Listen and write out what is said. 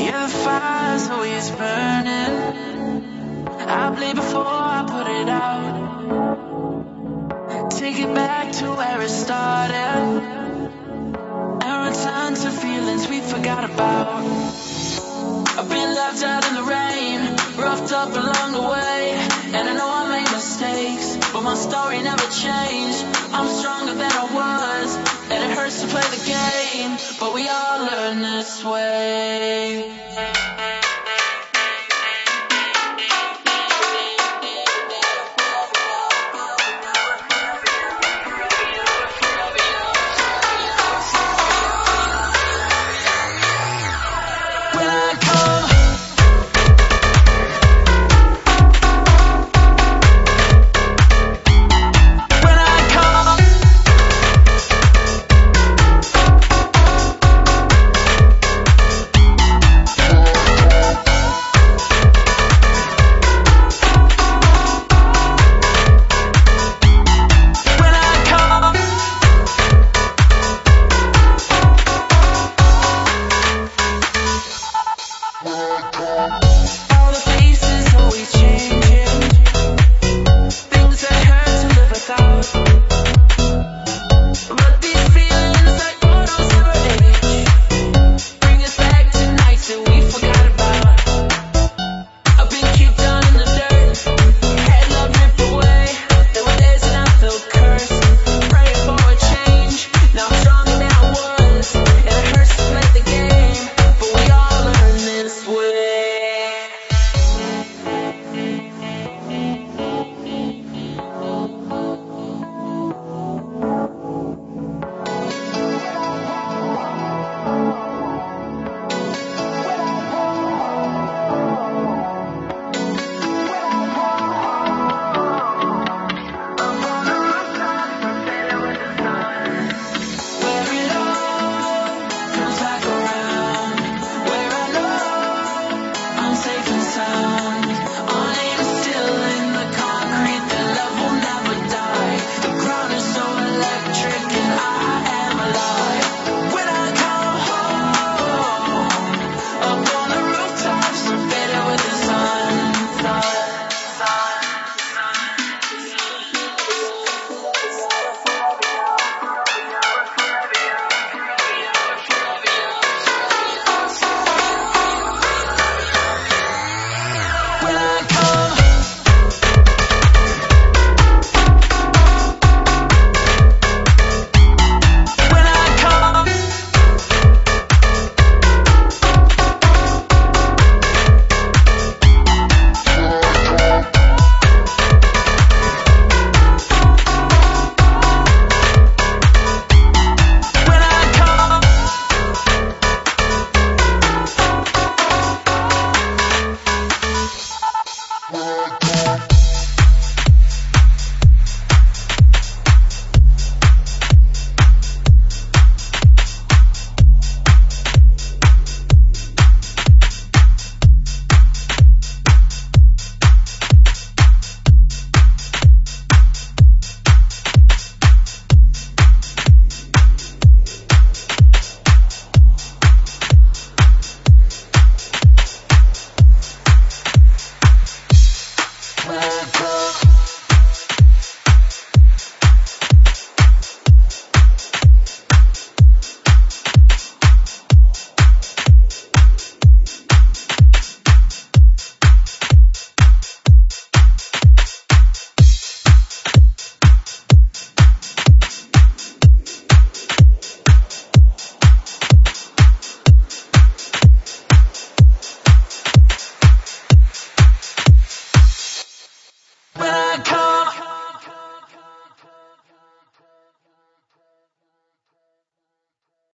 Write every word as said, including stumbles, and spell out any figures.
Yeah, the fire's always burning. I bleed before I put it out. Take it back to where it started and return to feelings we forgot about. I've been left out in the rain, roughed up along the way, and I know I made mistakes, but my story never changed. I'm stronger than I was, and it hurts to play the game, but we all learn this way.